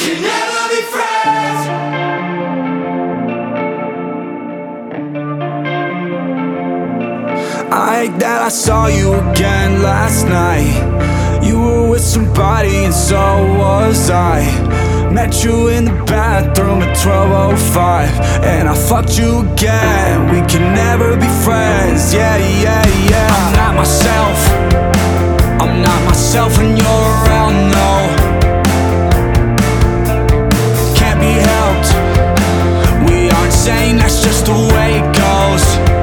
can never be friends. I hate that I saw you again last night. You were with somebody and so was I. Met you in the bathroom at 12:05, and I fucked you again. We can never be friends, yeah, yeah, yeah. I'm not myself, I'm not myself when you're around, no. Can't be helped, we aren't saying that's just the way it goes.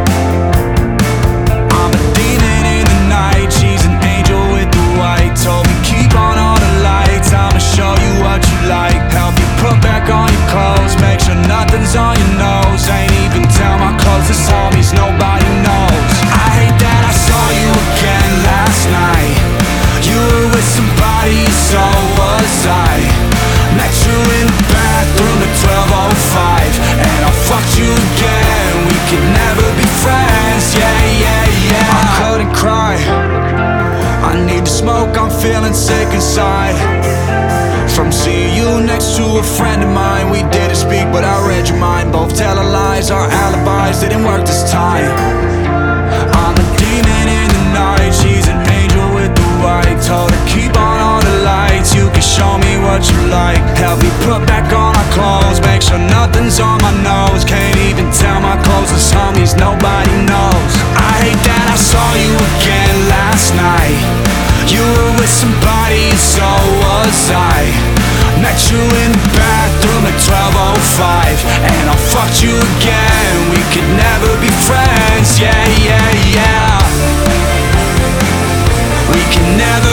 I'm a demon in the night, she's an angel with the white. Told me keep on all the lights, I'ma show you what you like. Help you put back on your clothes, make sure nothing's on your nose. Ain't even tell my closest homies, nobody knows. I hate that I saw you again last night. You were with somebody, so was I. Met you in the bathroom at 12:05, and I fucked you again. We could never be friends, yeah, yeah, yeah. I couldn't cry, I need to smoke, I'm feeling sick inside. From seeing you next to a friend of mine, we didn't speak, but I read your mind. Both telling lies, our alibis didn't work this time. I'm a demon in the night, she's an angel with the white. Told her keep on all the lights, you can show me what you like. Help me put back on our clothes, make sure nothing's on my nose. Can't even tell my closest homies, nobody knows. I hate that I saw you again last night. You were with somebody, so was I. Met you in the bathroom at 12:05, and I fucked you again. We could never be friends, yeah, yeah, yeah. We can never